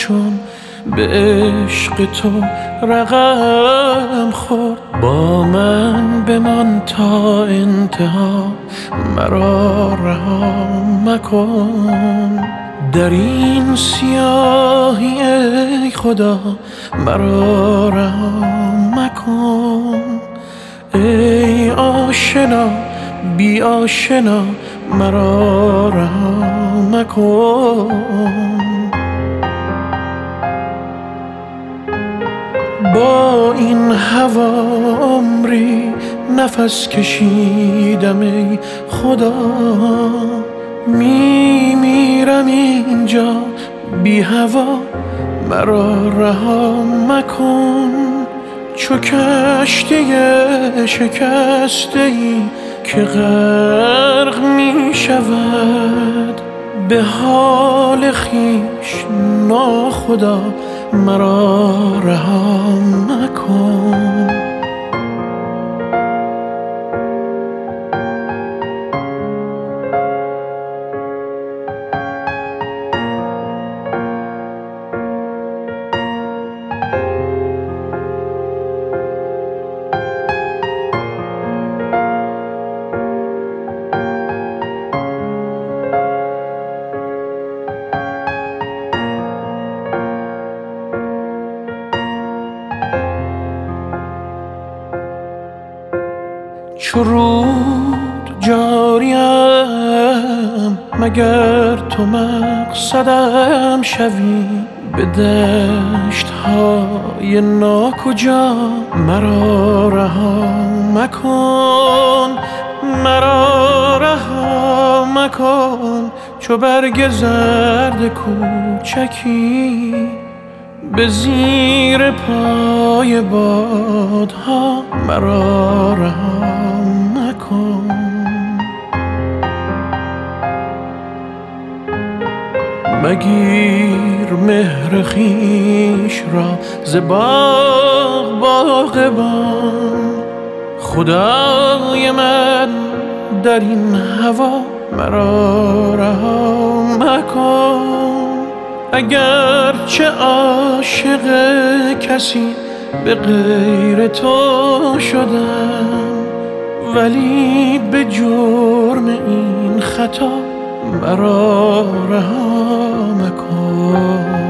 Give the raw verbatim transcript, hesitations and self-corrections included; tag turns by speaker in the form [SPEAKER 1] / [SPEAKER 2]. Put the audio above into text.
[SPEAKER 1] چون به عشق تو رقم خورد. با من بمان تا انتها، مرا رها مکن. در این سیاهی ای خدا مرا رها مکن. ای آشنا بی آشنا مرا رها مکن. با این هوا عمری نفس کشیدم ای خدا، می میرم اینجا بی هوا مرا رها مکن. چو کشتی شکسته ای که غرق می شود، به حال خویش ناخدا مرا رها مکن. چو رود جاریم مگر تو مقصدم شوی، به دشت های ناکجا مرا رها مکن. مرا رها مکن چو برگ زرد کوچکی به زیر پای بادها مرا رها مکن. مگیر مهر خویش را ز باغ باغبان، خدای من در این هوا مرا رها مکن. اگر چه عاشق کسی به غیر تو شدم، ولی به جرم این خطا مرا رها مکن.